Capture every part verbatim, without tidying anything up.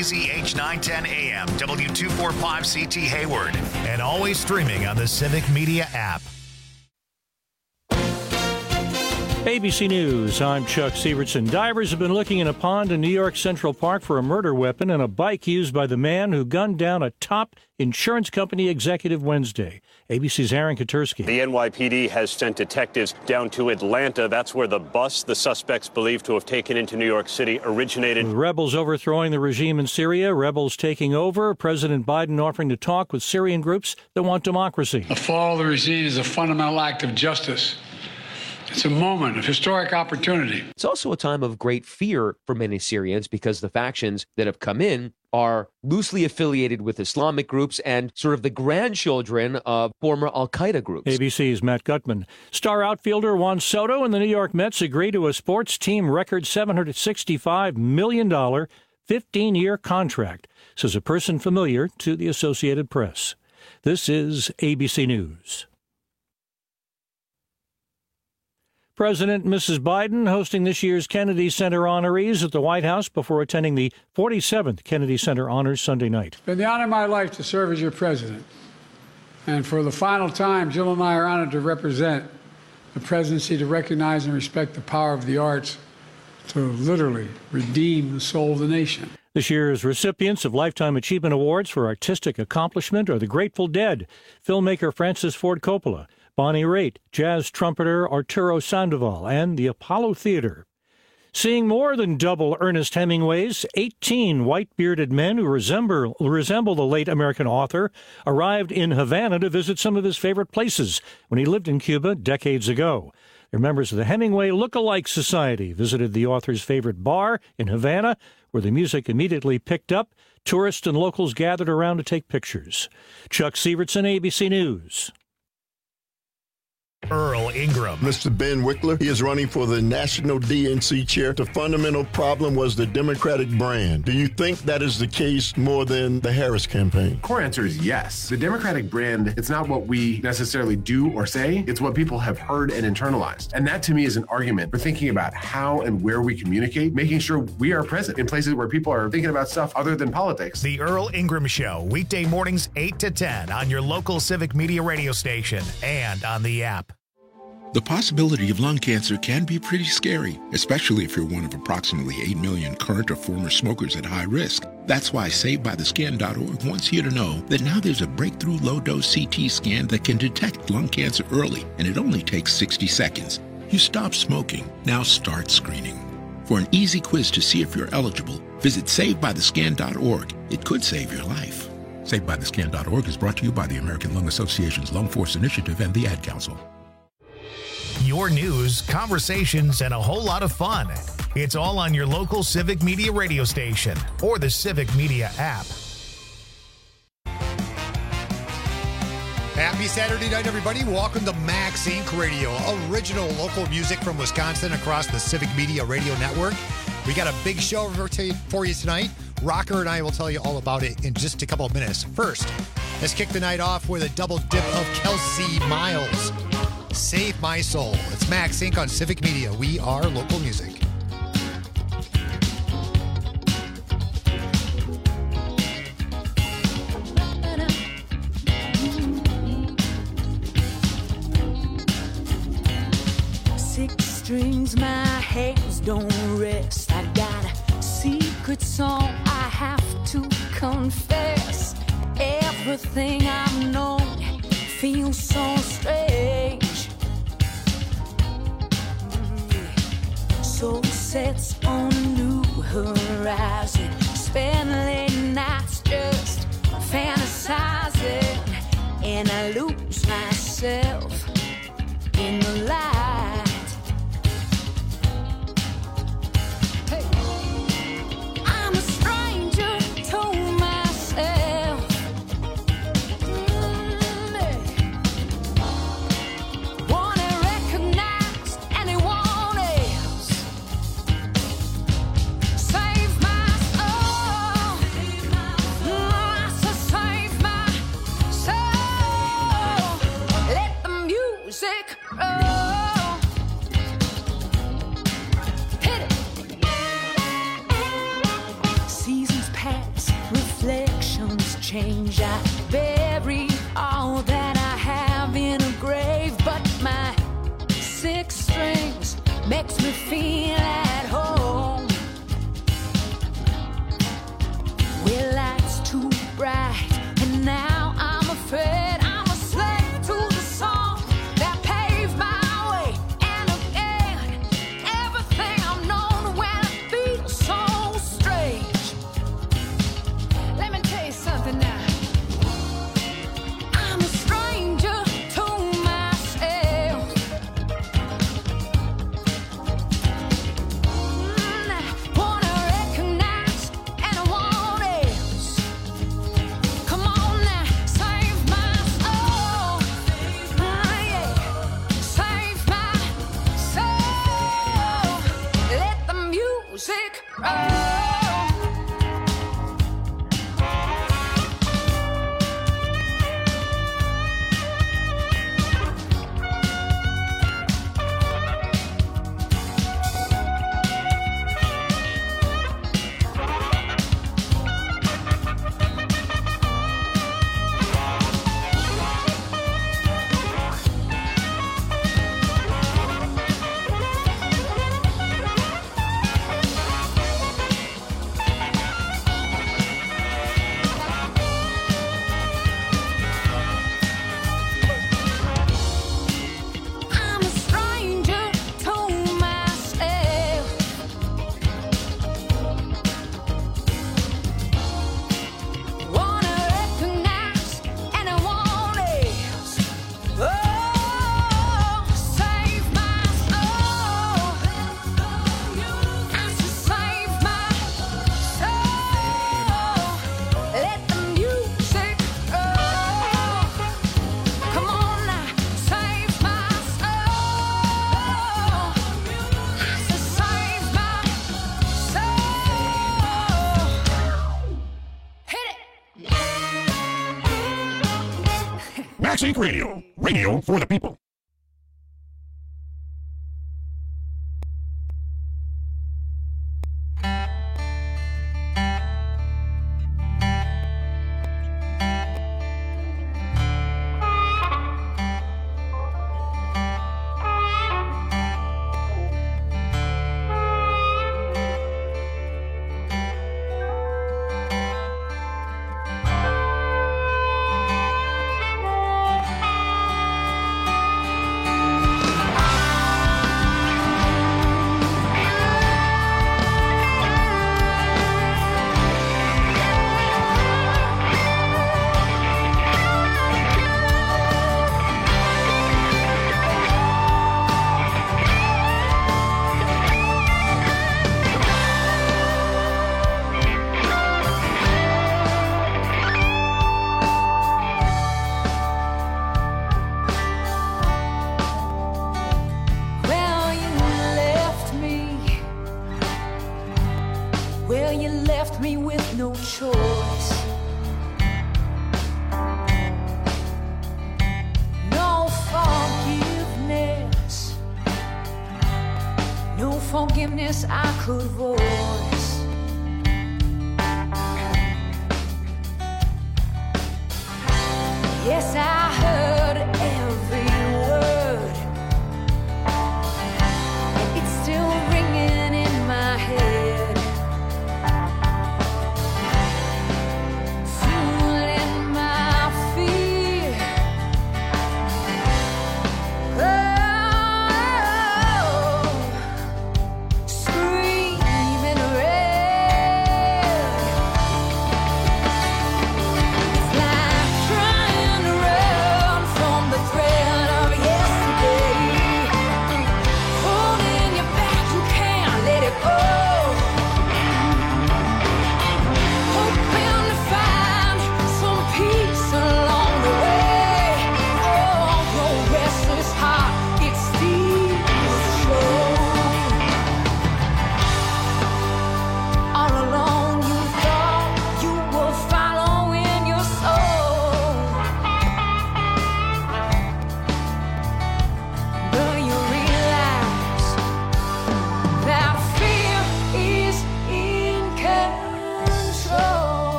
K Z H nine ten A M, W two forty-five C T Hayward, and always streaming on the Civic Media app. A B C News, I'm Chuck Severson. Divers have been looking in a pond in New York Central Park for a murder weapon and a bike used by the man who gunned down a top insurance company executive Wednesday. A B C's Aaron Katursky. The N Y P D has sent detectives down to Atlanta. That's where the bus the suspects believed to have taken into New York City originated. With rebels overthrowing the regime in Syria, rebels taking over, President Biden offering to talk with Syrian groups that want democracy. The fall of the regime is a fundamental act of justice. It's a moment of historic opportunity. It's also a time of great fear for many Syrians because the factions that have come in are loosely affiliated with Islamic groups and sort of the grandchildren of former al-Qaeda groups. A B C's Matt Gutman. Star outfielder Juan Soto and the New York Mets agree to a sports team record seven hundred sixty-five million dollars fifteen-year contract, says a person familiar to the Associated Press. This is A B C News. President and Missus Biden hosting this year's Kennedy Center honorees at the White House before attending the forty-seventh Kennedy Center Honors Sunday night. It's been the honor of my life to serve as your president. And for the final time, Jill and I are honored to represent the presidency to recognize and respect the power of the arts to literally redeem the soul of the nation. This year's recipients of Lifetime Achievement Awards for artistic accomplishment are the Grateful Dead, filmmaker Francis Ford Coppola, Bonnie Raitt, jazz trumpeter Arturo Sandoval, and the Apollo Theater. Seeing more than double Ernest Hemingway's, eighteen white-bearded men who resemble, resemble the late American author arrived in Havana to visit some of his favorite places when he lived in Cuba decades ago. They're members of the Hemingway Look-alike Society, visited the author's favorite bar in Havana, where the music immediately picked up. Tourists and locals gathered around to take pictures. Chuck Severson, A B C News. Earl Ingram. Mister Ben Wickler, he is running for the National D N C chair. The fundamental problem was the Democratic brand. Do you think that is the case more than the Harris campaign? Core answer is yes. The Democratic brand, it's not what we necessarily do or say, it's what people have heard and internalized. And that to me is an argument for thinking about how and where we communicate, making sure we are present in places where people are thinking about stuff other than politics. The Earl Ingram Show, weekday mornings eight to ten on your local Civic Media radio station and on the app. The possibility of lung cancer can be pretty scary, especially if you're one of approximately eight million current or former smokers at high risk. That's why Saved by the Scan dot org wants you to know that now there's a breakthrough low-dose C T scan that can detect lung cancer early, and it only takes sixty seconds. You stop smoking, now start screening. For an easy quiz to see if you're eligible, visit Saved by the Scan dot org. It could save your life. Saved by the Scan dot org is brought to you by the American Lung Association's Lung Force Initiative and the Ad Council. Your news, conversations, and a whole lot of fun. It's all on your local Civic Media radio station or the Civic Media app. Happy Saturday night, everybody. Welcome to Max Incorporated. Radio, original local music from Wisconsin across the Civic Media Radio Network. We got a big show for you tonight. Rocker and I will tell you all about it in just a couple of minutes. First, let's kick the night off with a double dip of Kelsey Miles. Save My Soul. It's Max Incorporated on Civic Media. We are local music. Six strings, my hands don't rest. I got a secret song I have to confess. Everything I've known feels so strange. Soul sets on a new horizon. Spend late nights just fantasizing, and I lose myself in the light. Hey. I'm a stranger to myself. Mm-hmm. Wanna recognize anyone else. Save my soul. as reflections change, I bury all that I have in a grave, but my six strings makes me feel at home. Well, light's too bright, and now I'm afraid I'm a slave to the song that paved my way. And again, everything I've known when it feels so strange. Let me tell you something now. I'm a stranger to myself. Mm, I wanna recognize and I want else. Come on now, save my soul. Ah, yeah. Save my soul. Let the music roll. I'm a stranger to myself. Wanna recognize and I want else. Oh, save my soul. I said save my soul. Let the music roll. Come on now, save my soul. I said save my soul. Hit it. Max Inc Radio. Radio for the people. Well, you left me. Well, you left me with no choice. No forgiveness. No forgiveness I could voice. Yes, I heard every word. It's still ringing in my head. Fueling my fear. Oh, screaming red. It's like trying to run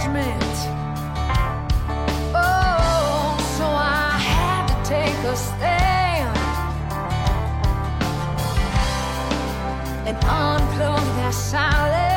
judgment. Oh, so I had to take a stand and unplug that silence.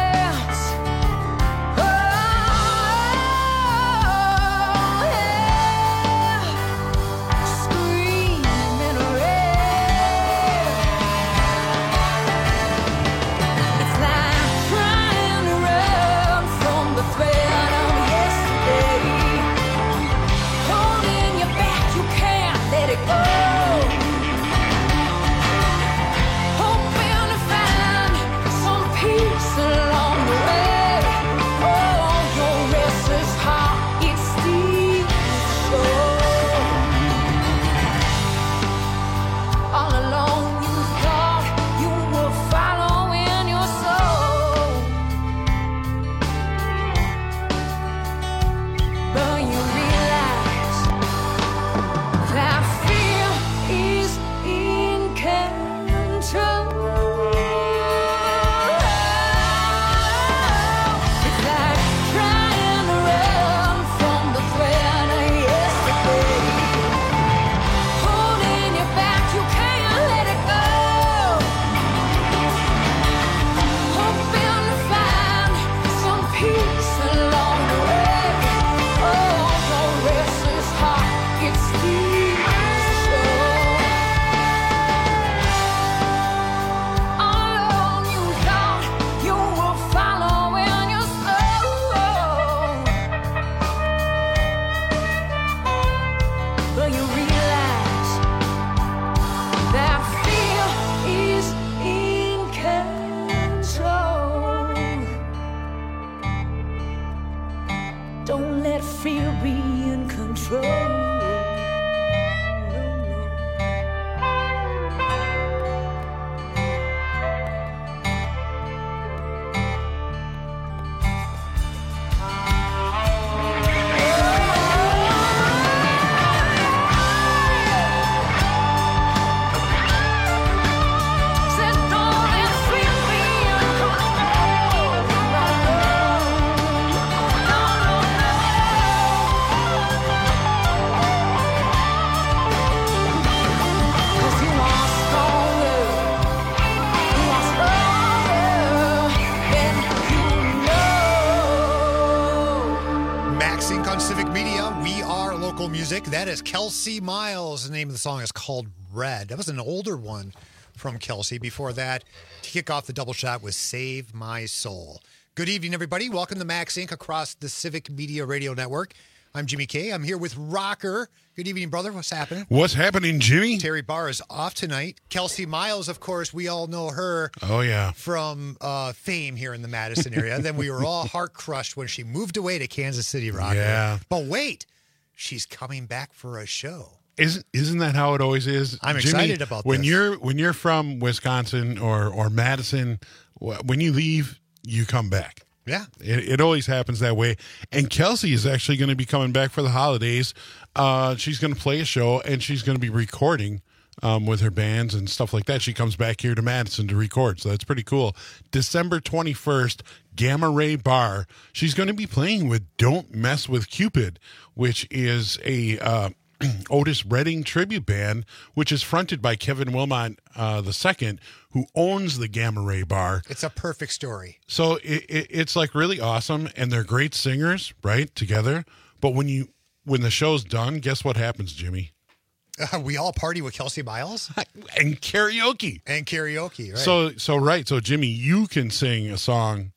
That is Kelsey Miles. The name of the song is called Red. That was an older one from Kelsey. Before that, to kick off the double shot was Save My Soul. Good evening, everybody. Welcome to Max Incorporated across the Civic Media Radio Network. I'm Jimmy K. I'm here with Rocker. Good evening, brother. What's happening? What's happening, Jimmy? Terry Barr is off tonight. Kelsey Miles, of course, we all know her. Oh, yeah. From uh, fame here in the Madison area. Then we were all heart crushed when she moved away to Kansas City, Rocker. Yeah. But wait. She's coming back for a show. Isn't isn't that how it always is? I'm Jimmy, excited about when this. you're when you're from Wisconsin or or Madison, when you leave, you come back. Yeah, it, it always happens that way. And Kelsey is actually going to be coming back for the holidays. Uh, she's going to play a show and she's going to be recording um, with her bands and stuff like that. She comes back here to Madison to record, so that's pretty cool. December twenty-first, Gamma Ray Bar. She's going to be playing with Don't Mess with Cupid, which is a uh, Otis Redding tribute band, which is fronted by Kevin Wilmot uh, the second, who owns the Gamma Ray Bar. It's a perfect story. So it, it, it's like really awesome, and they're great singers, right, together. But when you when the show's done, guess what happens, Jimmy? Uh, we all party with Kelsey Miles and karaoke and karaoke. Right. So so right. So Jimmy, you can sing a song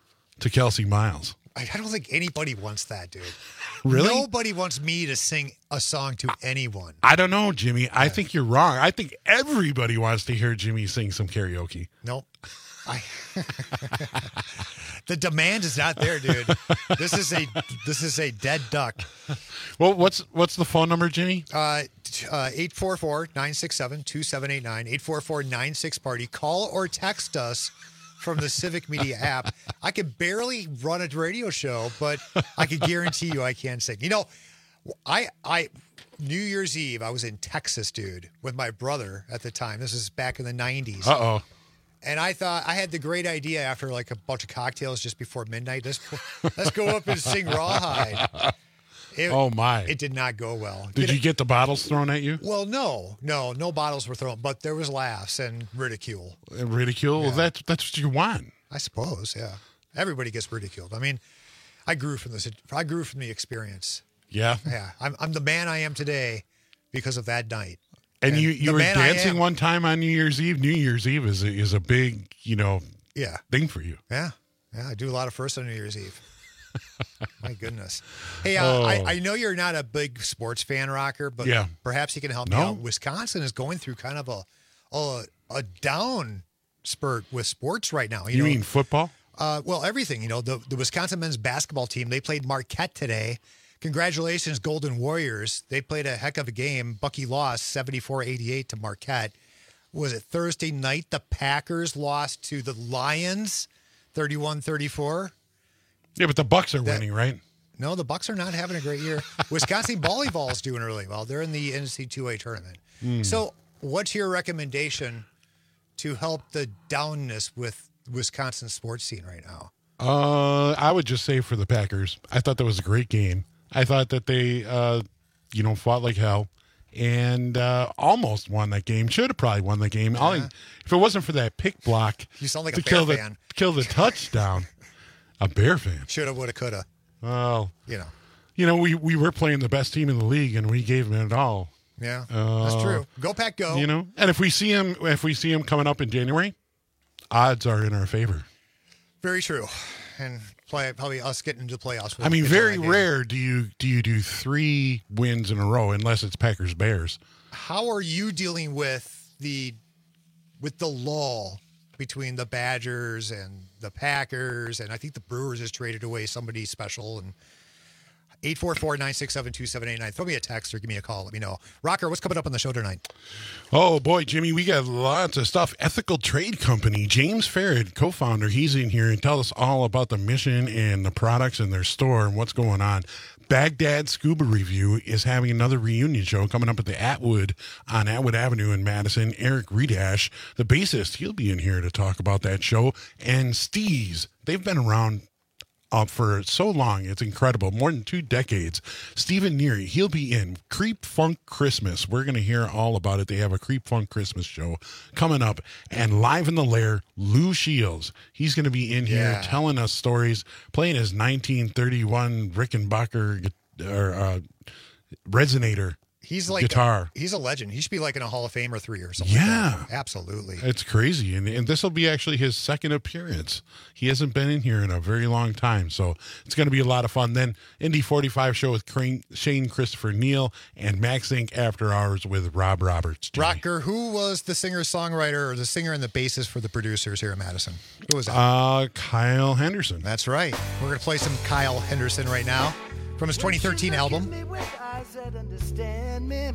to Kelsey Miles. I don't think anybody wants that, dude. Really? Nobody wants me to sing a song to anyone. I don't know, Jimmy. I think you're wrong. I think everybody wants to hear Jimmy sing some karaoke. Nope. I the demand is not there, dude. This is a this is a dead duck. Well, what's what's the phone number, Jimmy? Uh, uh eight four four, nine six seven, two seven eight nine, eight four four, nine six party. Call or text us from the Civic Media app. I could barely run a radio show, but I could guarantee you I can sing. You know, I I New Year's Eve, I was in Texas, dude, with my brother at the time. This is back in the nineties. Uh-oh. And I thought I had the great idea after like a bunch of cocktails just before midnight. Let's let's go up and sing Rawhide. It, oh my! It did not go well. Did Did you it, get the bottles thrown at you? Well, no, no, no bottles were thrown, but there was laughs and ridicule. And ridicule? Yeah. Well, that's that's what you want. I suppose, yeah. Everybody gets ridiculed. I mean, I grew from this. I grew from the experience. Yeah. Yeah. I'm I'm the man I am today because of that night. And, And you, you the were man I dancing am- one time on New Year's Eve. New Year's Eve is a, is a big, you know, Yeah. thing for you. Yeah. Yeah. I do a lot of firsts on New Year's Eve. My goodness. Hey, uh, Oh. I, I know you're not a big sports fan, Rocker, but Yeah. perhaps you can help No. me out. Wisconsin is going through kind of a a, a down spurt with sports right now. You, You know, mean football? Uh, well, everything. You know, the, the Wisconsin men's basketball team, they played Marquette today. Congratulations, Golden Warriors. They played a heck of a game. Bucky lost seventy-four eighty-eight to Marquette. Was it Thursday night? The Packers lost to the Lions thirty-one thirty-four. Yeah, but the Bucks are winning, right? No, the Bucks are not having a great year. Wisconsin volleyball is doing really well. They're in the N C double A tournament. Mm. So what's your recommendation to help the downness with Wisconsin sports scene right now? Uh, I would just say for the Packers, I thought that was a great game. I thought that they, uh, you know, fought like hell and uh, almost won that game. Should have probably won the game. All I- if it wasn't for that pick block, You sound like to a Bear kill the fan. kill the touchdown. A Bear fan. Shoulda, woulda, coulda. Well, You know. you know, we we were playing the best team in the league, and we gave them it all. Yeah, Uh, that's true. Go Pack, go. You know, and if we see him, if we see him coming up in January, odds are in our favor. Very true. And play probably us getting into the playoffs. with I mean, a very good game. rare do you do you do three wins in a row unless it's Packers Bears. How are you dealing with the with the lull between the Badgers and the Packers? And I think the Brewers has traded away somebody special. And eight four four, nine six seven, two seven eight nine. Throw me a text or give me a call. Let me know. Rocker, what's coming up on the show tonight? Oh boy, Jimmy, we got lots of stuff. Ethical Trade Company, James Farrad, co-founder, he's in here and tell us all about the mission and the products in their store and what's going on. Baghdad Scuba Review is having another reunion show coming up at the Atwood on Atwood Avenue in Madison. Eric Redash, the bassist, he'll be in here to talk about that show. And Steez, they've been around Uh, for so long, it's incredible. More than two decades. Stephen Neary, he'll be in Creep Funk Christmas. We're going to hear all about it. They have a Creep Funk Christmas show coming up. And live in the lair, Lou Shields. He's going to be in here Yeah. telling us stories, playing his nineteen thirty-one Rickenbacker gu- or uh, resonator He's like guitar. he's a legend. He should be like in a Hall of Fame or three or something. Yeah. Like that. Absolutely. It's crazy. And, and this will be actually his second appearance. He hasn't been in here in a very long time. So it's going to be a lot of fun. Then Indy forty-five show with Crane, Shane Christopher Neal and Max Inc After Hours with Rob Roberts. Jimmy. Rocker, who was the singer-songwriter or the singer and the bassist for the producers here in Madison? Who was that? Uh, Kyle Henderson. That's right. We're going to play some Kyle Henderson right now from his twenty thirteen album. Understand me.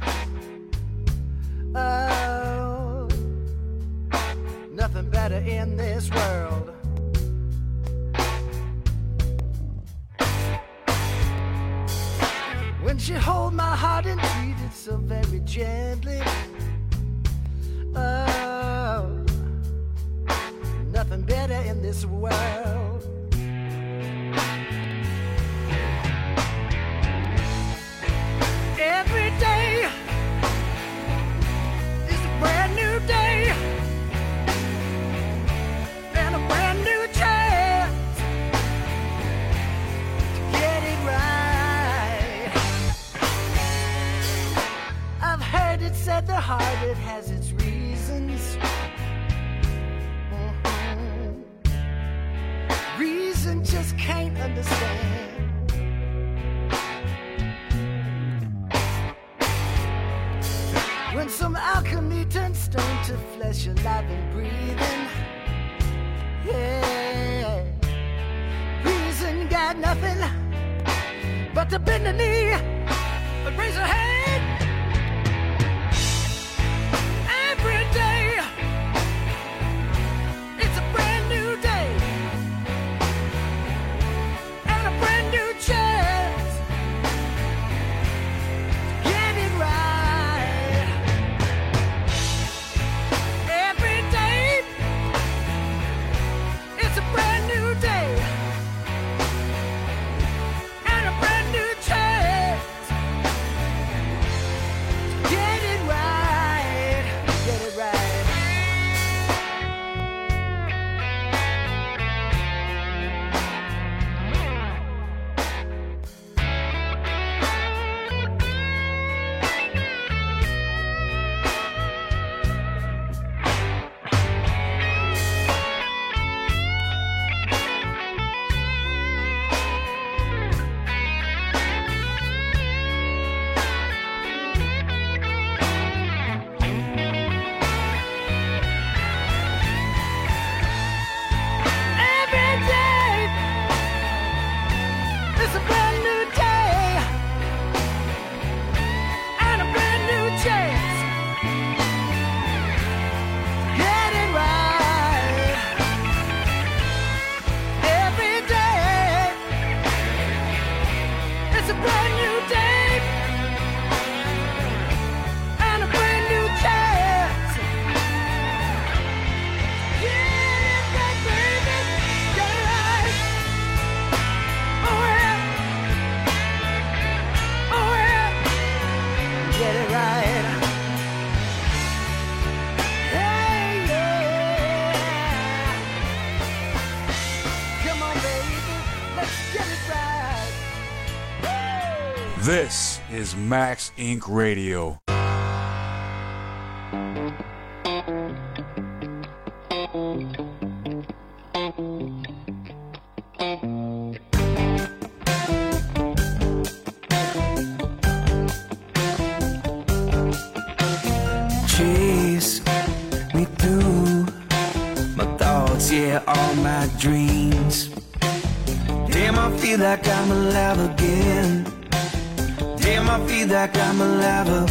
Oh, nothing better in this world. When she hold my heart and treat it so very gently. Oh, nothing better in this world. Every day is a brand new day and a brand new chance to get it right. I've heard it said the heart, it has its reasons. Mhm. Reason just can't understand. When some alchemy turns stone to flesh, alive and breathing. Yeah. Reason got nothing but to bend the knee and raise a hand. Every day, it's a brand new day and a brand new chance to get it right. Every day This is Max Incorporated. Radio. Chase me through my thoughts, yeah, all my dreams. Damn, I feel like I'm alive again. Damn, I feel like I'm alive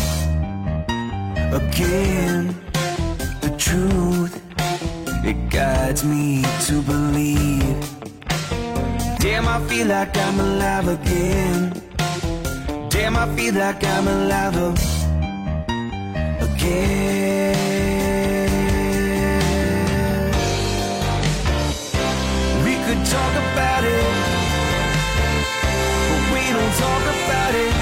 again. The truth, it guides me to believe. Damn, I feel like I'm alive again. Damn, I feel like I'm alive again. We could talk about it, but we don't talk about it.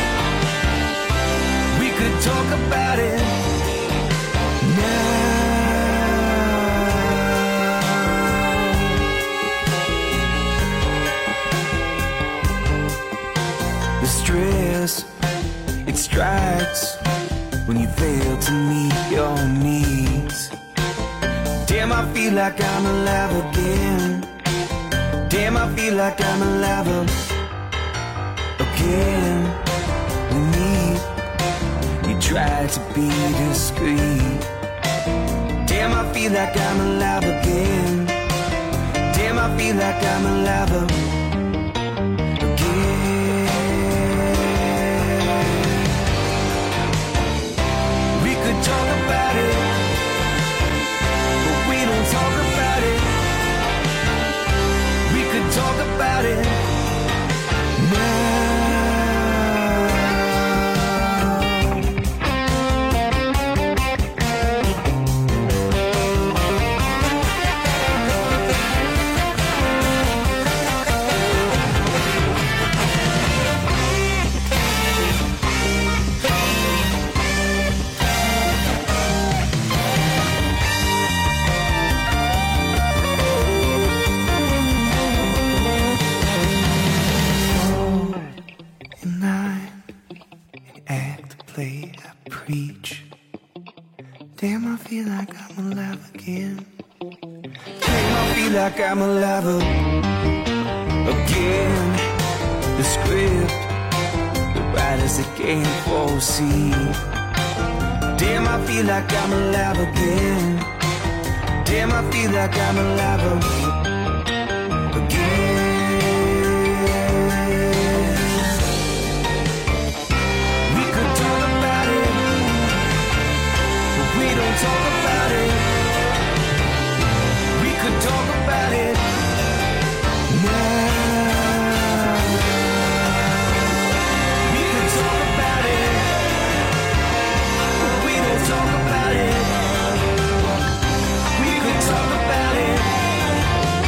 We could talk about it now. The stress, it strikes when you fail to meet your needs. Damn, I feel like I'm alive again. Damn, I feel like I'm alive again. With me, you try to be discreet. Damn, I feel like I'm alive again. Damn, I feel like I'm alive again. We could talk about it, but we don't talk about it. We could talk about it now. Damn, I feel like I'm alive again. Damn, I feel like I'm alive again. The script, the writers that can't foresee. Damn, I feel like I'm alive again. Damn, I feel like I'm alive again. We could talk about it, but we don't talk about it. We could talk about it now. We could talk about it, but we don't talk about it. We could talk about it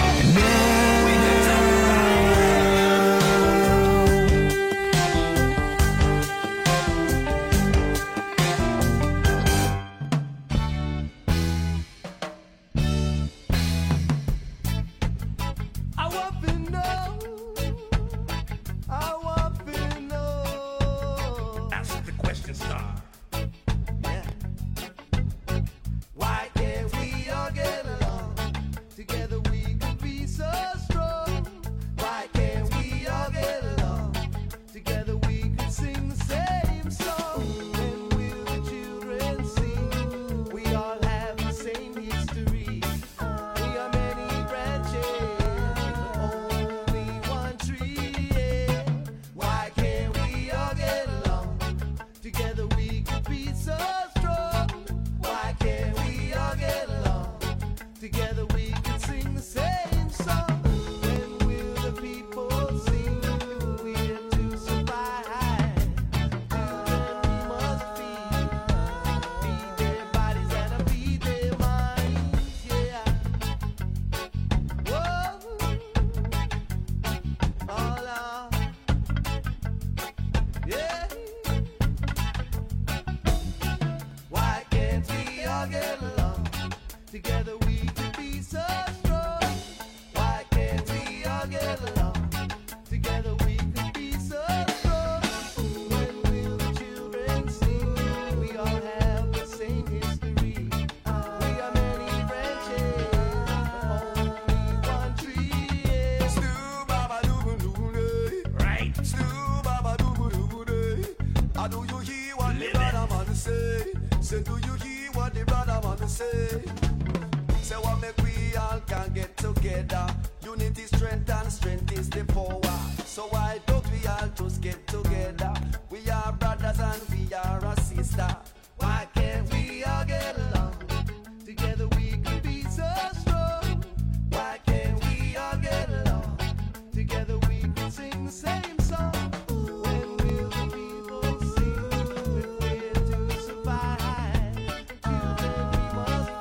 say. Say, do you hear what the brother wanna say? Say, what make we all can get together? Unity, strength, and strength is the power. So why don't we all just get together? We are brothers and we are a sister. Why can't we all get along? Together we could be so strong. Why can't we all get along? Together we could sing the same song. When will the people see if we're to survive? Children we must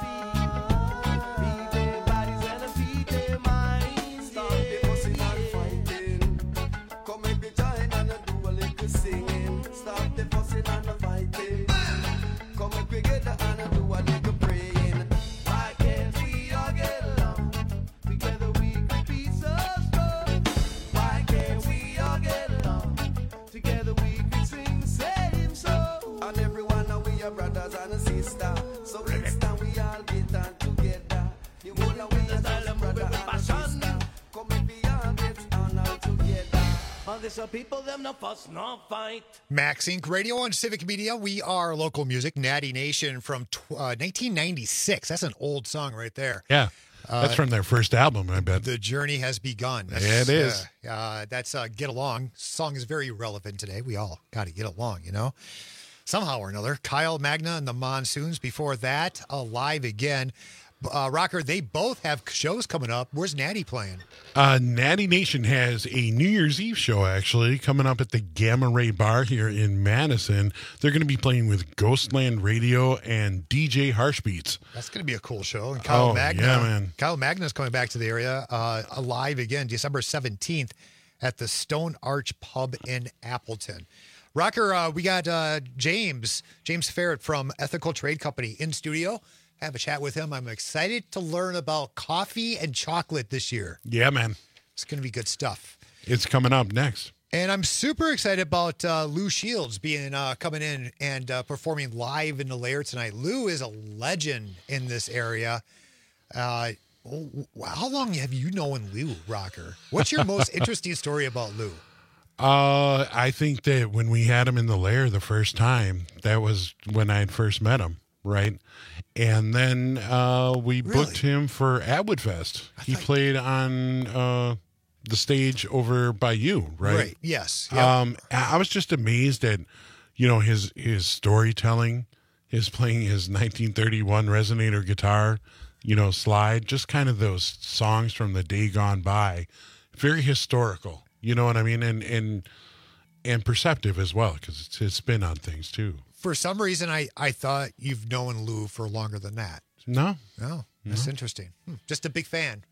feed. Feed their bodies and feed their minds. Stop the fussing and fighting. Come make me join and do a little singing. Stop the fussing and the fighting. Come make me get the and do a little praying. Why can't we all get along? Together we could be so strong. Why can't we all get along? Together we could sing the same song. And everyone now we are brothers and sisters. So next time we all get on together. You would know we are all brother and sister. Come make we all get on all together. All these are people them no fuss, no fight. Max Inc Radio on Civic Media. We are local music. Natty Nation from tw- uh, nineteen ninety-six. That's an old song right there. Yeah. That's Uh, from their first album, I bet. The journey has begun. That's, Yeah, it is. Uh, uh, that's uh, Get Along. Song is very relevant today. We all got to get along, you know, somehow or another. Kyle Magna and the Monsoons. Before that, Alive Again. Uh, Rocker, they both have shows coming up. Where's Natty playing? Uh, Natty Nation has a New Year's Eve show, actually, coming up at the Gamma Ray Bar here in Madison. They're going to be playing with Ghostland Radio and D J Harshbeats. That's going to be a cool show. And Kyle Oh, Magna, yeah, man. Kyle Magna's coming back to the area. Uh, Alive Again, December seventeenth at the Stone Arch Pub in Appleton. Rocker, uh, we got uh, James, James Ferret from Ethical Trade Company in studio. Have a chat with him. I'm excited to learn about coffee and chocolate this year. Yeah, man. It's going to be good stuff. It's coming up next. And I'm super excited about uh, Lou Shields being uh, coming in and uh, performing live in the Lair tonight. Lou is a legend in this area. Uh, how long have you known Lou, Rocker? What's your most interesting story about Lou? Uh, I think that when we had him in the Lair the first time, that was when I had first met him, right? And then uh, we Really? booked him for Atwood Fest. He played on uh, the stage over by you, right? Right, yes, yep. Um, I I was just amazed at, you know, his his storytelling, his playing his nineteen thirty-one resonator guitar, you know, slide, just kind of those songs from the day gone by. Very historical, you know what I mean? And and and perceptive as well, because it's his spin on things too. For some reason, I, I thought you've known Lou for longer than that. No. No, that's No. interesting. Hmm, just a big fan.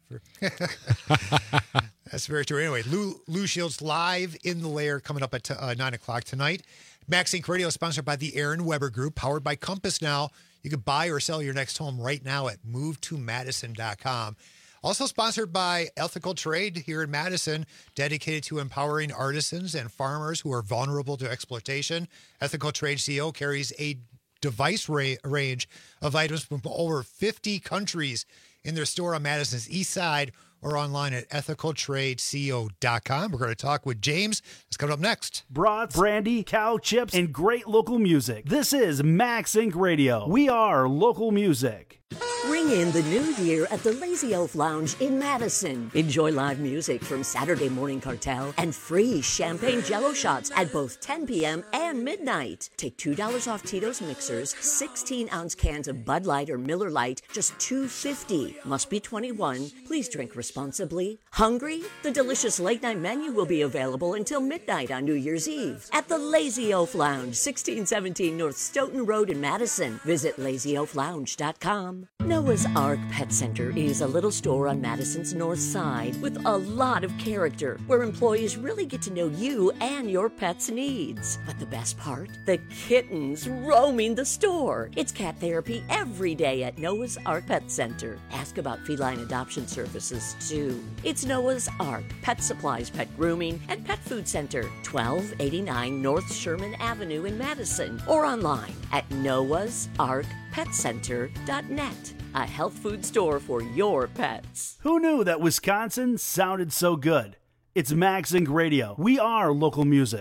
That's very true. Anyway, Lou, Lou Shields live in the Lair coming up at t- uh, nine o'clock tonight. Max Inc Radio is sponsored by the Aaron Weber Group, powered by Compass Now. You can buy or sell your next home right now at move to madison dot com. Also sponsored by Ethical Trade here in Madison, dedicated to empowering artisans and farmers who are vulnerable to exploitation. Ethical Trade C O carries a device ra- range of items from over fifty countries in their store on Madison's east side or online at ethical trade co dot com. We're going to talk with James. It's coming up next. Brats, brandy, cow chips, and great local music. This is Max Inc Radio. We are local music. Ring in the new year at the Lazy Elf Lounge in Madison. Enjoy live music from Saturday Morning Cartel and free champagne jello shots at both ten p.m. and midnight. Take two dollars off Tito's mixers, sixteen ounce cans of Bud Light or Miller Lite, just two dollars and fifty cents. Must be twenty-one. Please drink responsibly. Hungry? The delicious late night menu will be available until midnight on New Year's Eve at the Lazy Elf Lounge, sixteen seventeen North Stoughton Road in Madison. Visit lazy elf lounge dot com. Noah's Ark Pet Center is a little store on Madison's north side with a lot of character, where employees really get to know you and your pet's needs. But the best part? The kittens roaming the store. It's cat therapy every day at Noah's Ark Pet Center. Ask about feline adoption services, too. It's Noah's Ark Pet Supplies, Pet Grooming, and Pet Food Center, twelve eighty-nine North Sherman Avenue in Madison, or online at noahs ark pet center dot net. A health food store for your pets. Who knew that Wisconsin sounded so good? It's Max Inc Radio. We are local music.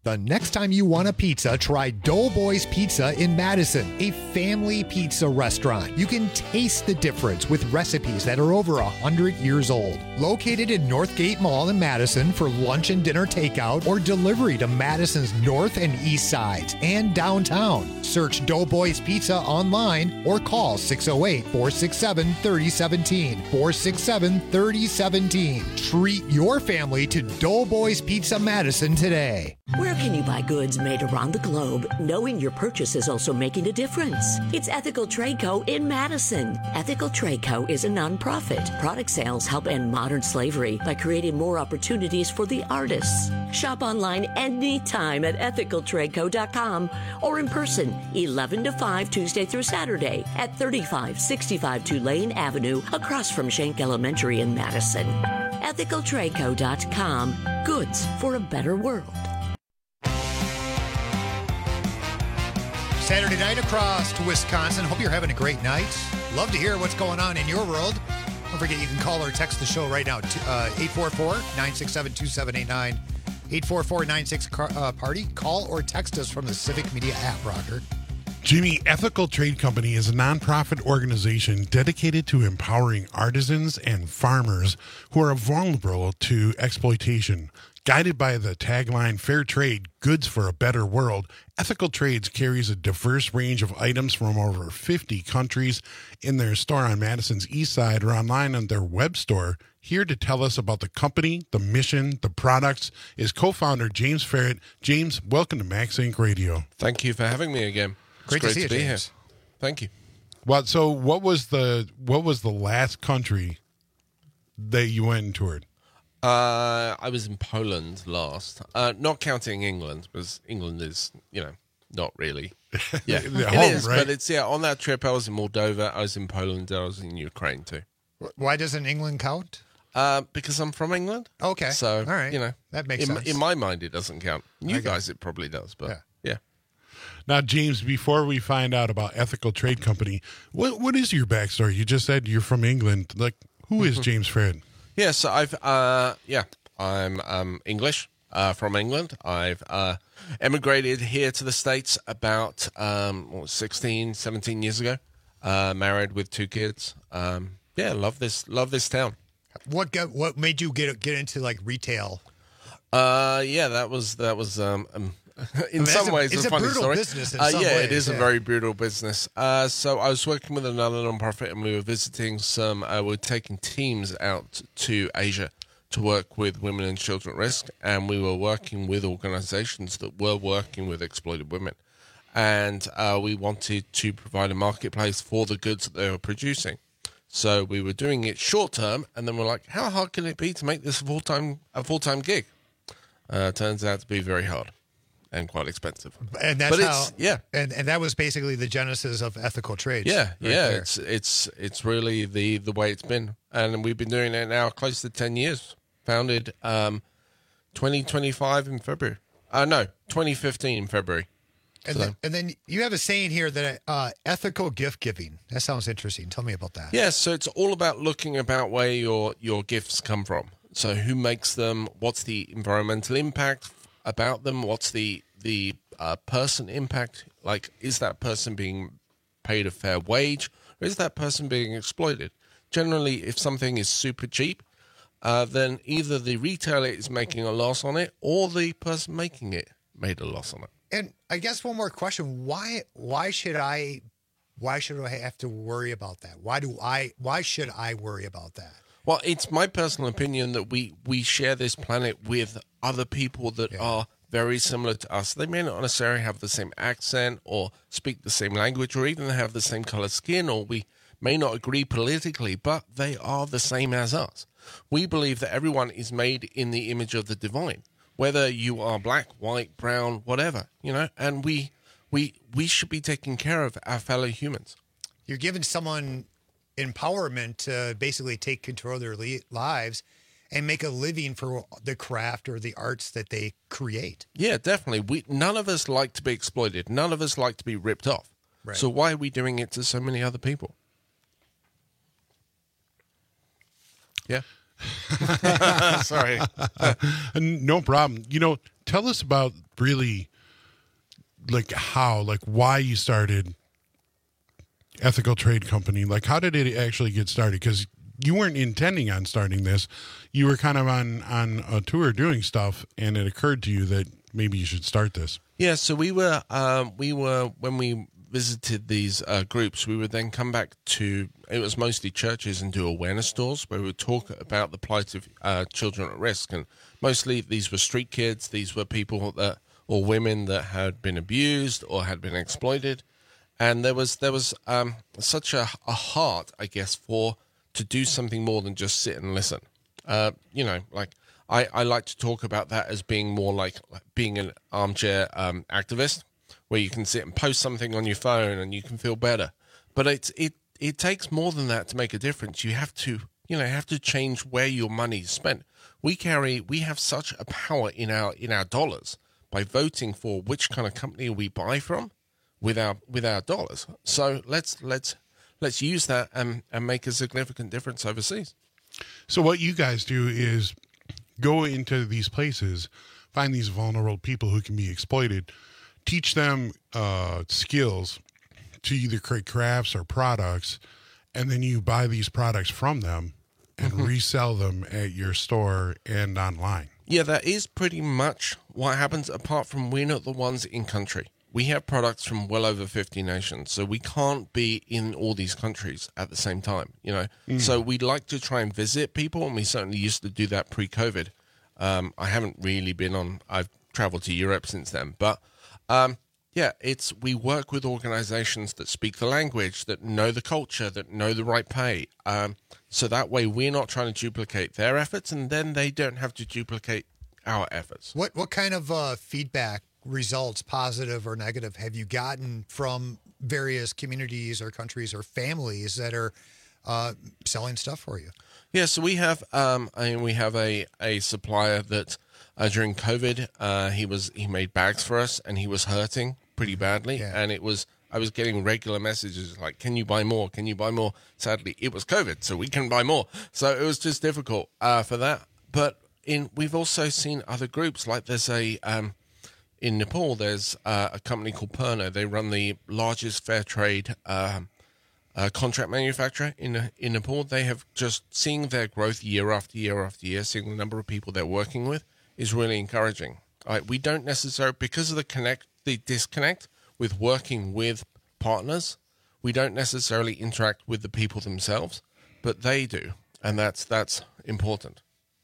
The next time you want a pizza, try Doughboys Pizza in Madison, a family pizza restaurant. You can taste the difference with recipes that are over one hundred years old. Located in Northgate Mall in Madison for lunch and dinner takeout or delivery to Madison's north and east sides and downtown. Search Doughboys Pizza online or call six oh eight, four six seven, three oh one seven, four six seven, three oh one seven. Treat your family to Doughboys Pizza Madison today. Where can you buy goods made around the globe, knowing your purchase is also making a difference? It's Ethical Trade Co. in Madison. Ethical Trade Co. is a nonprofit. Product sales help end modern slavery by creating more opportunities for the artists. Shop online anytime at ethical trade co dot com or in person, eleven to five, Tuesday through Saturday at thirty-five sixty-five Tulane Avenue, across from Schenck Elementary in Madison. ethical trade co dot com. Goods for a better world. Saturday night across to Wisconsin. Hope you're having a great night. Love to hear what's going on in your world. Don't forget you can call or text the show right now. Uh, eight four four, nine six seven, two seven eight nine. eight four four, nine six uh, party. Call or text us from the Civic Media app, Rocker. Jimmy, Ethical Trade Company is a nonprofit organization dedicated to empowering artisans and farmers who are vulnerable to exploitation. Guided by the tagline, Fair Trade, Goods for a Better World, Ethical Trades carries a diverse range of items from over fifty countries in their store on Madison's east side or online on their web store. Here to tell us about the company, the mission, the products is co-founder James Ferret. James, welcome to Max Inc Radio. Thank you for having me again. It's Great, great to see to you, be James. here. Thank you. Well, so what was the what was the last country that you went and toured? Uh, I was in Poland last, uh, not counting England, because England is, you know, not really. Yeah, it home, is, right? but it's, yeah, on that trip I was in Moldova, I was in Poland, I was in Ukraine too. Why doesn't England count? Uh, because I'm from England. Okay. So, all right. you know, That makes in, sense. in my mind it doesn't count. You Okay. guys it probably does, but Yeah. yeah. Now, James, before we find out about Ethical Trade Company, what what is your backstory? You just said you're from England. Like, who is James Ferret? Yeah, so I've, uh, yeah, I'm um, English, uh, from England. I've uh, emigrated here to the States about um, what, sixteen, seventeen years ago. Uh, married with two kids. Um, yeah, love this, love this town. What got, what made you get get into like retail? Uh, yeah, that was that was um, um in mean, some it's a- ways it's a a funny brutal story. business in uh, some yeah, ways, it is yeah. a very brutal business. Uh, so I was working with another nonprofit, and we were visiting some. Uh, we were taking teams out to Asia to work with women and children at risk, and we were working with organizations that were working with exploited women, and uh, we wanted to provide a marketplace for the goods that they were producing. So we were doing it short term, and then we're like, how hard can it be to make this a full time a full time gig? Uh, turns out to be very hard and quite expensive. And that's but how, it's, yeah, and and that was basically the genesis of Ethical Trades. yeah, right yeah. there. It's it's it's really the the way it's been, and we've been doing it now close to ten years. Founded um, twenty twenty-five in February. Uh, no, twenty fifteen in February. And, So- then, and then you have a saying here that uh, ethical gift giving. That sounds interesting. Tell me about that. Yeah, so it's all about looking about where your your gifts come from. So who makes them? What's the environmental impact about them? What's the the uh, person impact? Like, is that person being paid a fair wage, or is that person being exploited? Generally, if something is super cheap, uh, then either the retailer is making a loss on it, or the person making it made a loss on it. And I guess one more question: Why? Why should I? Why should I have to worry about that? Why do I? Why should I worry about that? Well, it's my personal opinion that we, we share this planet with other people that Yeah. are very similar to us. They may not necessarily have the same accent or speak the same language or even have the same color skin, or we may not agree politically, but they are the same as us. We believe that everyone is made in the image of the divine, whether you are black, white, brown, whatever, you know, and we we we should be taking care of our fellow humans. You're giving someone empowerment to basically take control of their li- lives and make a living for the craft or the arts that they create. Yeah, definitely. We none of us like to be exploited. None of us like to be ripped off. Right. So why are we doing it to so many other people? Yeah. Sorry. no problem. You know, tell tell us about really, like how, like why you started Ethical Trade Company. Like, how did it actually get started? Because you weren't intending on starting this. You were kind of on, on a tour doing stuff, and it occurred to you that maybe you should start this. Yeah, so we were, um, we were when we visited these uh, groups, we would then come back to, it was mostly churches, and do awareness tours where we would talk about the plight of uh, children at risk. And mostly these were street kids. These were people that, or women that had been abused or had been exploited. And there was there was um, such a, a heart, I guess, for to do something more than just sit and listen. Uh, you know, like I, I like to talk about that as being more like being an armchair um, activist, where you can sit and post something on your phone and you can feel better. But it's it it takes more than that to make a difference. You have to you know have to change where your money is spent. We carry we have such a power in our in our dollars by voting for which kind of company we buy from. With our with our dollars, so let's let's let's use that and and make a significant difference overseas. So what you guys do is go into these places, find these vulnerable people who can be exploited, teach them uh, skills to either create crafts or products, and then you buy these products from them and mm-hmm. resell them at your store and online. Yeah, that is pretty much what happens. Apart from we're not the ones in country. We have products from well over fifty nations, so we can't be in all these countries at the same time, you know. Mm. So we like to try and visit people, and we certainly used to do that pre-COVID. Um, I haven't really been on, I've traveled to Europe since then. But, um, yeah, it's we work with organizations that speak the language, that know the culture, that know the right pay. Um, so that way we're not trying to duplicate their efforts, and then they don't have to duplicate our efforts. What, what kind of uh, feedback, results, positive or negative, have you gotten from various communities or countries or families that are uh, selling stuff for you? Yeah, so we have um, I mean, we have a, a supplier that uh, during COVID uh, he was he made bags for us, and he was hurting pretty badly, yeah. and it was I was getting regular messages like, "Can you buy more? Can you buy more?" Sadly, it was COVID, so we couldn't buy more, so it was just difficult uh, for that. But in we've also seen other groups, like there's a um, in Nepal, there's uh, a company called Purna. They run the largest fair trade uh, uh, contract manufacturer in in Nepal. They have just seeing their growth year after year after year, seeing the number of people they're working with is really encouraging. Uh, we don't necessarily, because of the connect, the disconnect with working with partners, we don't necessarily interact with the people themselves, but they do, and that's that's important.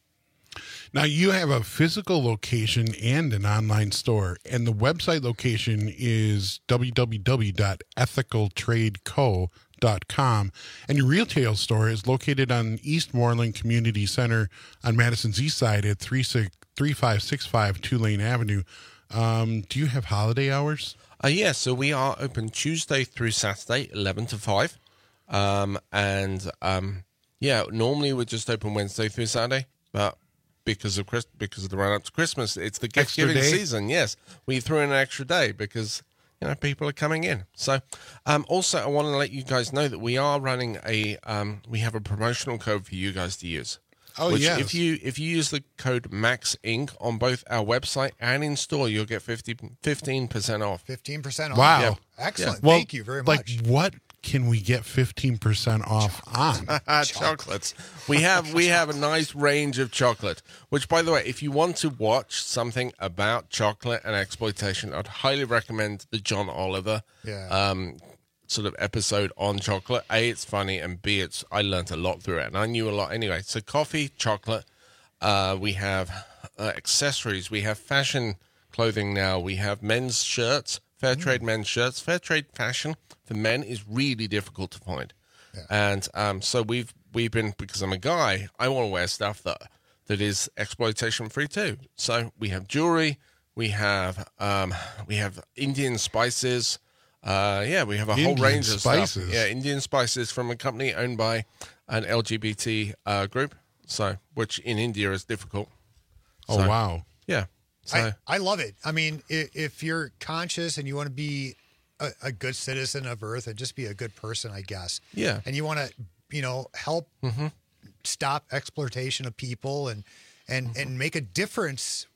Now, you have a physical location and an online store, and the website location is w w w dot ethical trade co dot com, and your retail store is located on Eastmoreland Community Center on Madison's east side at three five six five Tulane Avenue. Um, do you have holiday hours? Uh, yeah, so we are open Tuesday through Saturday, eleven to five, um, and um, yeah, normally we're just open Wednesday through Saturday, but because of Chris, because of the run up to Christmas, it's the gift giving season. Yes, we threw in an extra day because you know people are coming in. So, um, also I want to let you guys know that we are running a um, we have a promotional code for you guys to use. Oh which yes. If you if you use the code Max Inc on both our website and in store, you'll get fifteen percent off. Fifteen percent off. Wow, yeah. Excellent. Yeah. Well, thank you very like, much. What can we get fifteen percent off on? Chocolates. We have we have a nice range of chocolate. Which, by the way, if you want to watch something about chocolate and exploitation, I'd highly recommend the John Oliver yeah. um, sort of episode on chocolate. A, it's funny, and B, it's I learned a lot through it, and I knew a lot anyway. So coffee, chocolate. Uh, we have uh, accessories. We have fashion clothing now. We have men's shirts. Fair trade mm. men's shirts. Fair trade fashion for men is really difficult to find. Yeah. And um, so we've we've been, because I'm a guy, I want to wear stuff that that is exploitation free too. So we have jewelry, we have um, we have Indian spices. Uh, yeah, we have a Indian whole range of spices. stuff. Yeah, Indian spices from a company owned by an L G B T uh, group. So which in India is difficult. Oh so, wow. Yeah. So, I, I love it. I mean, if, if you're conscious and you want to be a, a good citizen of Earth and just be a good person, I guess. Yeah. And you want to, you know, help mm-hmm. stop exploitation of people and and mm-hmm. and make a difference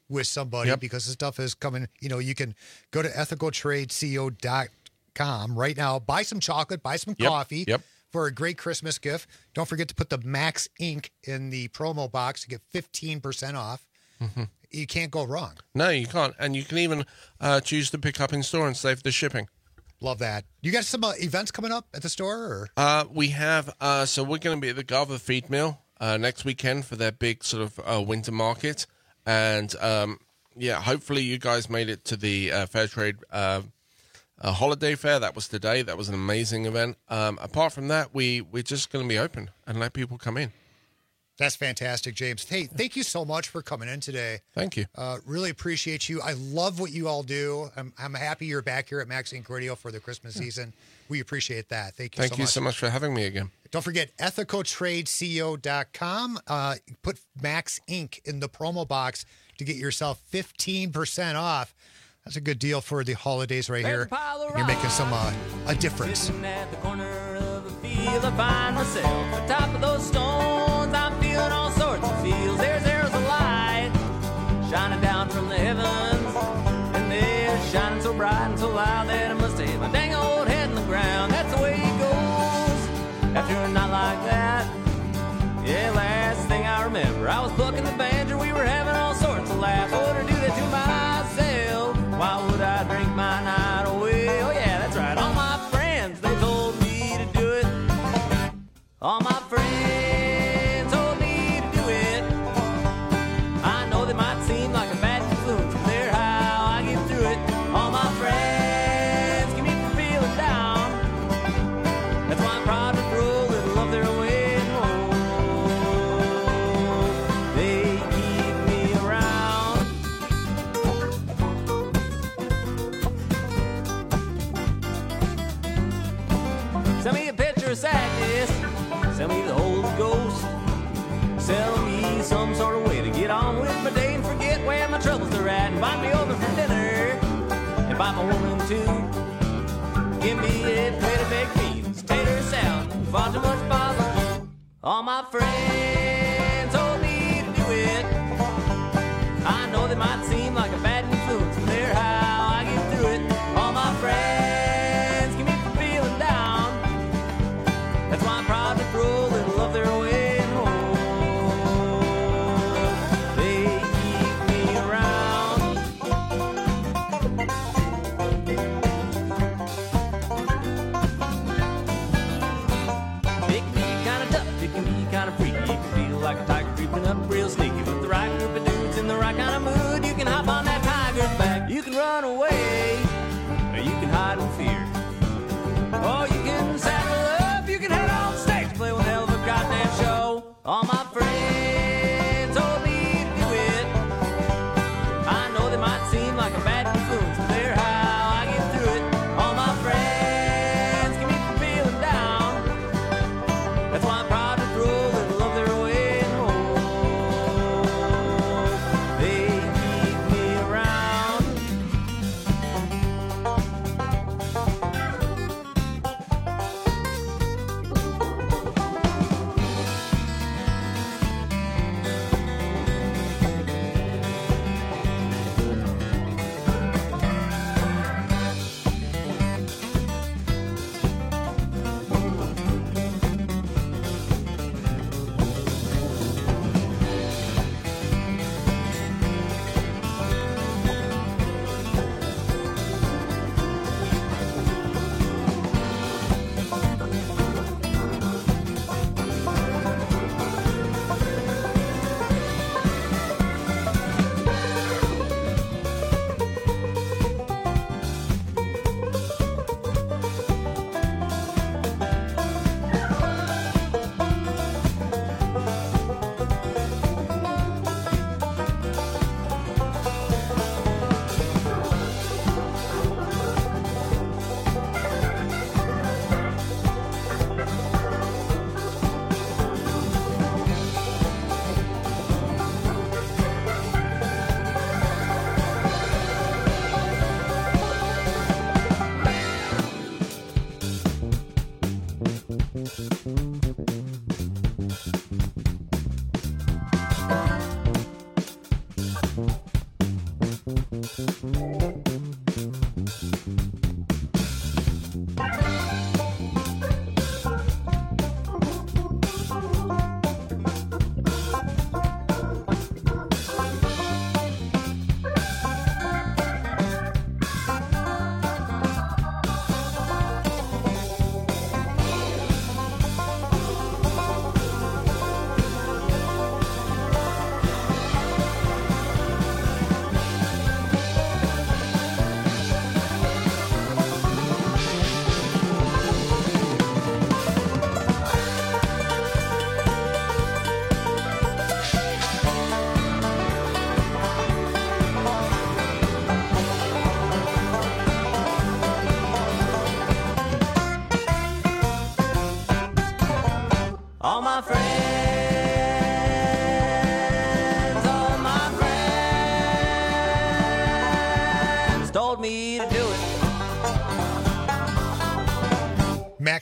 with somebody Yep. because the stuff is coming. You know, you can go to ethical trade co dot com right now, buy some chocolate, buy some Yep. coffee Yep. for a great Christmas gift. Don't forget to put the Max Ink in the promo box to get fifteen percent off. Mm-hmm. You can't go wrong. No, you can't. And you can even uh, choose to pick up in store and save the shipping. Love that. You got some uh, events coming up at the store? Or? Uh, we have, uh, so we're going to be at the Garver Feed Mill uh, next weekend for their big sort of uh, winter market. And um, yeah, hopefully you guys made it to the uh, Fair Trade uh, uh, Holiday Fair. That was today. That was an amazing event. Um, apart from that, we, we're just going to be open and let people come in. That's fantastic, James. Hey, thank you so much for coming in today. Thank you. Uh, really appreciate you. I love what you all do. I'm, I'm happy you're back here at Max Ink Radio for the Christmas season. We appreciate that. Thank you Thank so you much. so much for having me again. Don't forget ethical trade co dot com. Uh, put Max Ink in the promo box to get yourself fifteen percent off. That's a good deal for the holidays right here. And you're making some uh, a difference. Sitting at the corner of a field, I find myself atop of those stones. I'm feeling all sorts of feels. There's arrows of light shining down from the heavens, and they're shining so bright and so loud that I must hit my dang old head in the ground. That's the way it goes after a night like that. Yeah, last thing I remember, I was plucking the banjo. We were having all sorts of laughs. I wouldn't do that to myself. Why would I drink my night away? Oh yeah, that's right. All my friends, they told me to do it. All my friends told me to do it. I know they might seem like a bad influence, but they're how I get through it. All my friends keep me from feeling down. That's why I'm proud to throw a little of their way home. They keep me around. Send me a picture of sadness. Send me the Holy Ghost. Sell me some sort of way to get on with my day and forget where my troubles are at. Invite me over for dinner. Invite my woman too. Give me a plate of baked beans, tater salad, far too much bother. All my friends told me to do it. I know they might seem like a bad influence, but they're how I get through it. All my friends keep me from feeling down. That's why I'm proud to throw a little of their way home. They keep me around. It can be kinda tough, it can be kinda freaky. It can feel like a tiger creeping up real sneaky. With the right group of dudes in the right kind of mood, you can hop on that tiger's back. You can run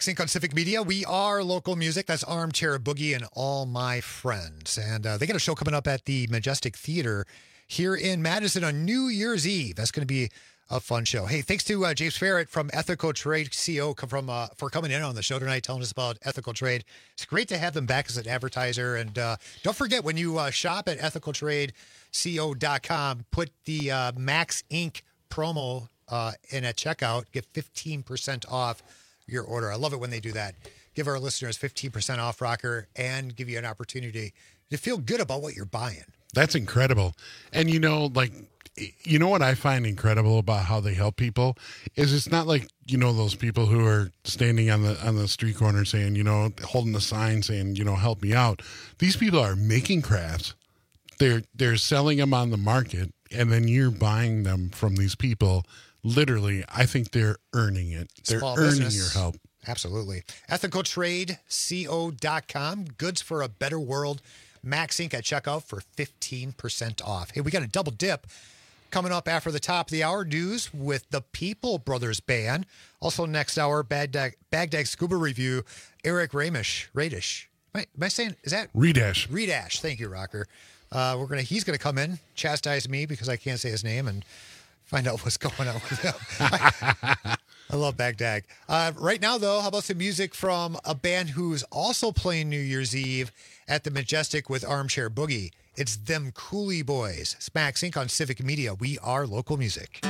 Max Inc on Civic Media. We are local music. That's Armchair Boogie and All My Friends. And uh, they got a show coming up at the Majestic Theater here in Madison on New Year's Eve. That's going to be a fun show. Hey, thanks to uh, James Farrett from Ethical Trade C O from uh, for coming in on the show tonight, telling us about Ethical Trade. It's great to have them back as an advertiser. And uh, don't forget, when you uh, shop at ethical trade co dot com, put the uh, Max Inc promo uh, in at checkout, get fifteen percent off your order. I love it when they do that. Give our listeners fifteen percent off, Rocker, and give you an opportunity to feel good about what you're buying. That's incredible. And, you know, like, you know what I find incredible about how they help people is it's not like, you know, those people who are standing on the on the street corner saying, you know, holding a sign saying, you know, help me out. These people are making crafts. They're they're selling them on the market, and then you're buying them from these people. Literally, I think they're earning it. They're Small earning business. your help. Absolutely. ethical trade co dot com. Goods for a better world. Max Inc at checkout for fifteen percent off. Hey, we got a double dip coming up after the top of the hour. News with the People Brothers Band. Also next hour, Baghdad, Baghdad Scuba Review. Eric Ramish. Radish. Am I, am I saying, is that? Redash. Redash. Thank you, Rocker. Uh, we're gonna. He's gonna come in, chastise me because I can't say his name, and find out what's going on with him. I, I love Baghdad. Uh, right now, though, how about some music from a band who's also playing New Year's Eve at the Majestic with Armchair Boogie? It's them Cooley Boys. It's Max Inc on Civic Media. We are local music.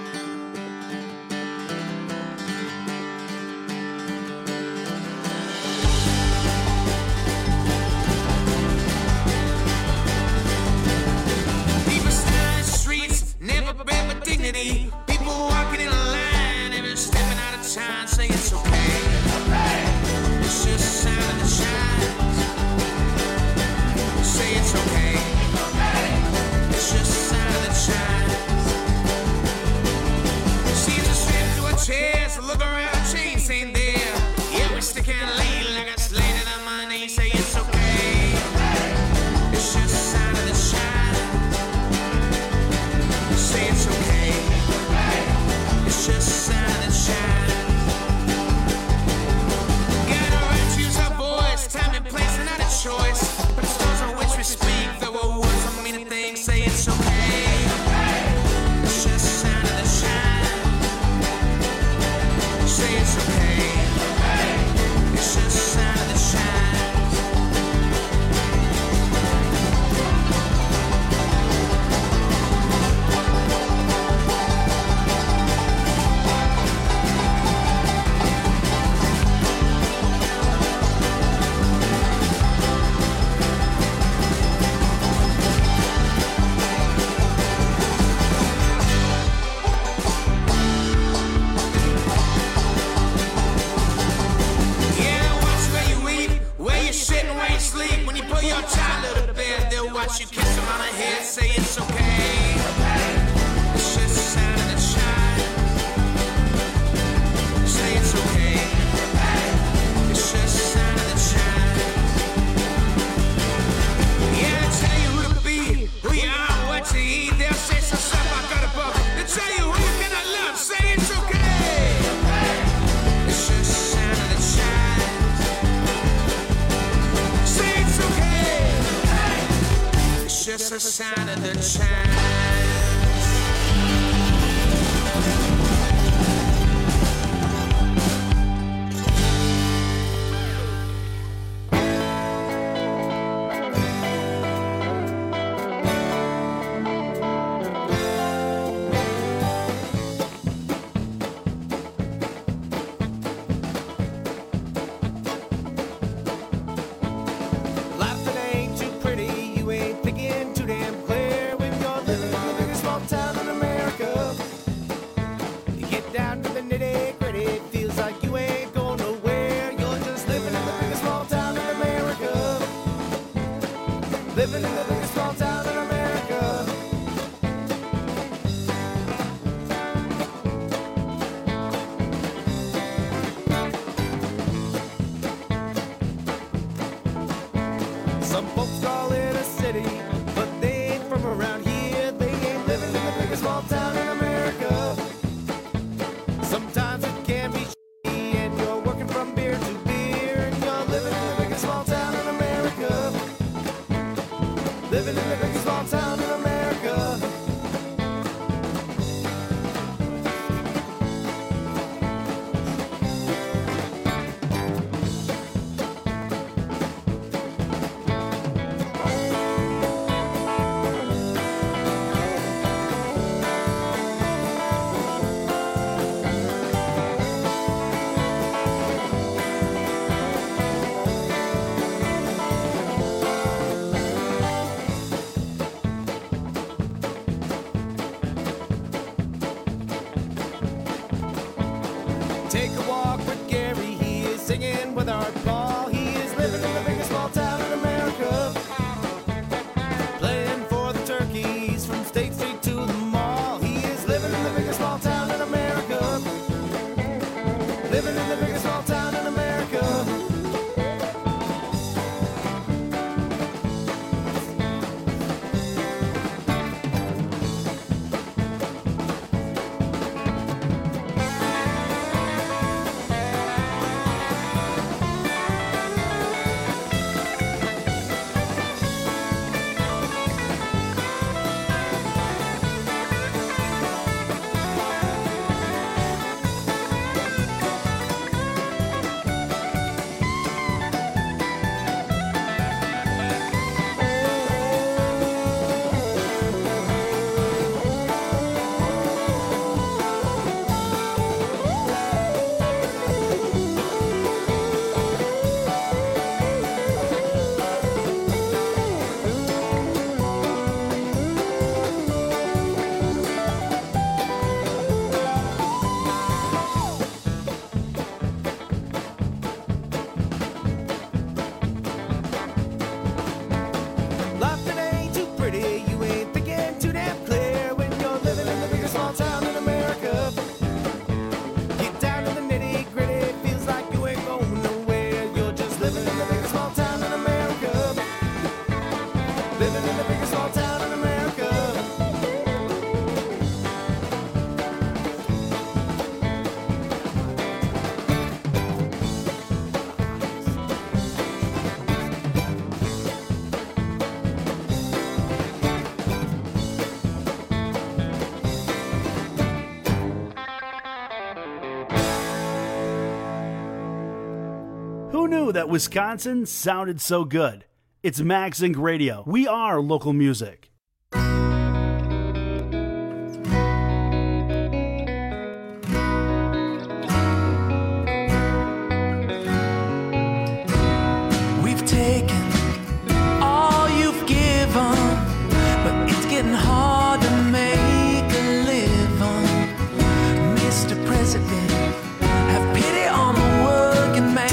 Dignity. People walking in a line, every stepping out of time, saying it's okay. It's just a sign of the shines. Say it's okay. It's just a sign of the shines. Seems to slip to a chest, look around, chains ain't there. Yeah, we stick and lean like a slate in our money. Say it's okay. It's just a sign of the shines. Say it's okay. It's just a sign that shines. Gotta right to use our voice, time and place, and not a choice. But the stories on which we speak, there were words so many things. Say it's okay. It's just a sign of the shine. Say it's okay. It's just a sign of the shine. Watch you kiss him on the head, say it's okay. It's just a sign of the shine. Say it's okay. It's just a sign of the shine. Yeah, they tell you who to be, who you are, what to eat. They'll say some stuff I got above. They tell you who you cannot love, say it's okay. It's just a sign of the shine. Say it's okay. It's just a sign of the time. Living in the biggest small town in America. Some folks call it a city, but they ain't from around here. They ain't living in the biggest Take a walk with Gary, he is singing with Art Ball. He is living in the biggest small town in America. Playing for the Turkeys from State Street to the mall. He is living in the biggest small town in America. Living in the biggest small town in America. Who knew that Wisconsin sounded so good? It's Max Inc Radio. We are local music. We've taken all you've given, but it's getting hard to make a living. Mister President, have pity on the working man.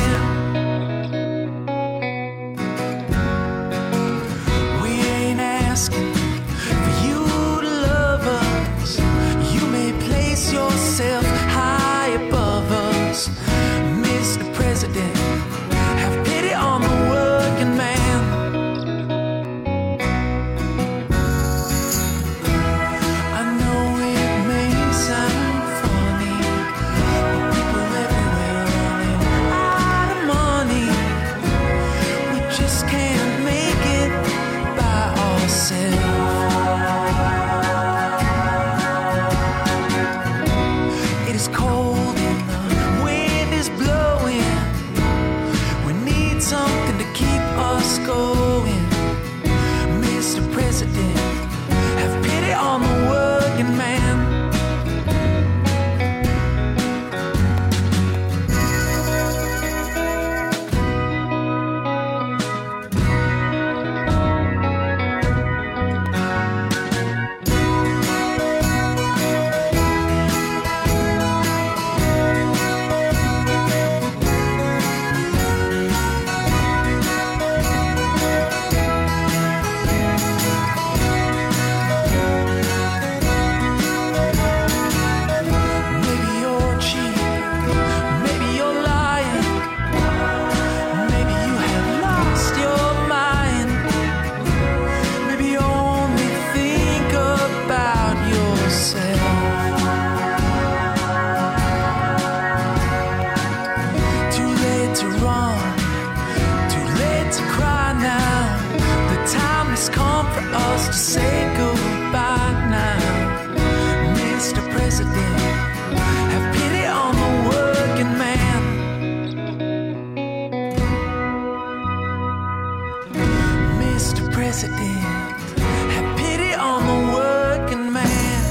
We ain't asking for you to love us. You may place yourself high above us. Mister President, have pity on the working man. I know it may sound funny, but people everywhere running out of money. We just can't make it by ourselves. It is cold and the wind is blowing. We need something to keep us going. Mister President, have pity on the working man. Maybe you're cheap, maybe you're lying, maybe you have lost your mind, maybe you only think about yourself. Too late to run, too late to cry now. The time has come for us to say goodbye now. Mister President, have pity on the working man. Mister President, have pity on the working man.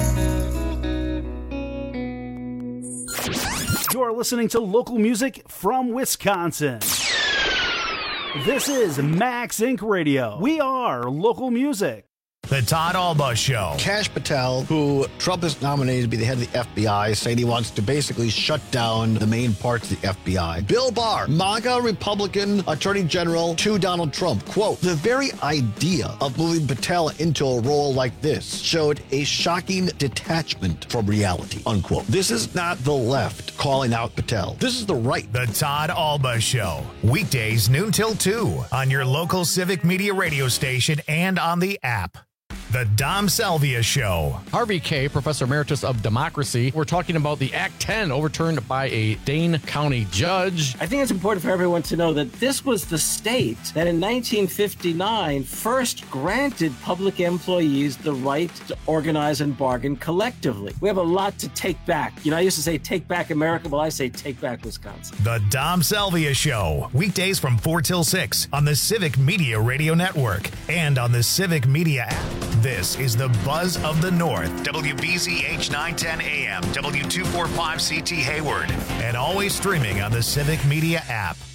You're listening to local music from Wisconsin. This is Max Inc Radio. We are local music. The Todd Alba Show. Kash Patel, who Trump has nominated to be the head of the F B I, saying he wants to basically shut down the main parts of the F B I. Bill Barr, MAGA Republican Attorney General to Donald Trump. Quote, the very idea of moving Patel into a role like this showed a shocking detachment from reality, unquote. This is not the left calling out Patel. This is the right. The Todd Alba Show. Weekdays noon till two on your local Civic Media radio station and on the app. The Dom Salvia Show. Harvey Kaye, Professor Emeritus of Democracy. We're talking about the Act ten overturned by a Dane County judge. I think it's important for everyone to know that this was the state that in nineteen fifty-nine first granted public employees the right to organize and bargain collectively. We have a lot to take back. You know, I used to say take back America. Well, I say take back Wisconsin. The Dom Salvia Show. Weekdays from four till six on the Civic Media Radio Network and on the Civic Media app. This is the Buzz of the North, W B Z H nine ten A M, W two forty-five C T Hayward, and always streaming on the Civic Media app.